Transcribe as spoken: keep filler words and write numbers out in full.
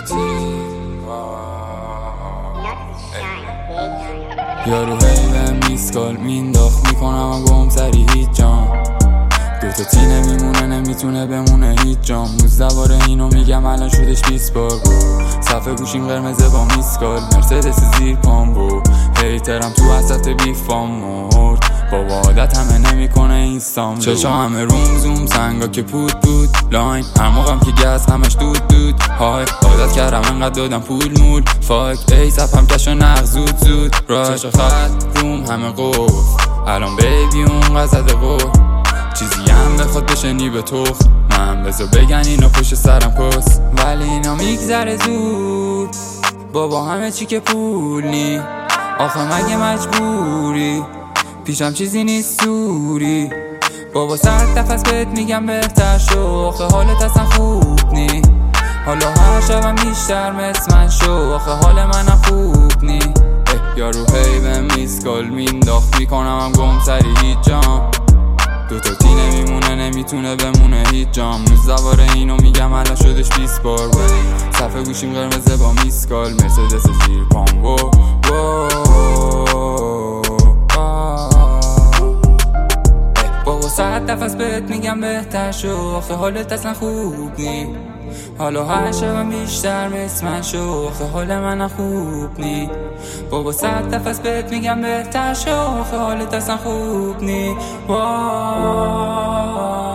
یارو هی به میسکال مینداخت میکنم و گم سری هیچ جام دوتا تی نمیمونه نمیتونه بمونه هیچ جام نوزده باره اینو میگم الان شدش بیست بار صفحه گوشیم قرمزه با میسکال مرسدس زیر پام بو هیترم تو وسط بیفام مرد بابا عادت همه نمیکنه اینستام چشا همه روم زوم سنگا که پود پود لاین هر موقعم که گز همش دود دود های عادت کردم انقدر دادم پول مول فاک ای سپم کشو نق زود زود راش خط روم همه قف الان بیبی اون قصد قف چیزی هم بخواد بشنی به تخت من بذار بگن اینا پشت سرم کس ولی اینا میگذره زود بابا همه چی که پول نی آخه مگه مجبوری پیشم چیزی نیست سوری بابا صد نفس بهت میگم بهتر شو آخه حالت اصلا خوب نی حالا هر شبم بیشتر مثل من شو آخه حال منم خوب نی یارو هی به میسکال مینداخت میکنم هم گم سری هیچ جام دوتا تی نمیمونه نمیتونه بمونه هیچ جام نوزده باره اینو میگم الان شدش بیست بار صفحه گوشیم قرمزه با میسکال مرسدس زیر پام و بابا صد نفس بهت میگم بهتر شو آخه حالت اصلا خوب نی حالا هر شبم بیشتر مثل من شو آخه حال منم خوب نی بابا صد نفس بهت میگم بهتر شو آخه حالت اصلا خوب نی.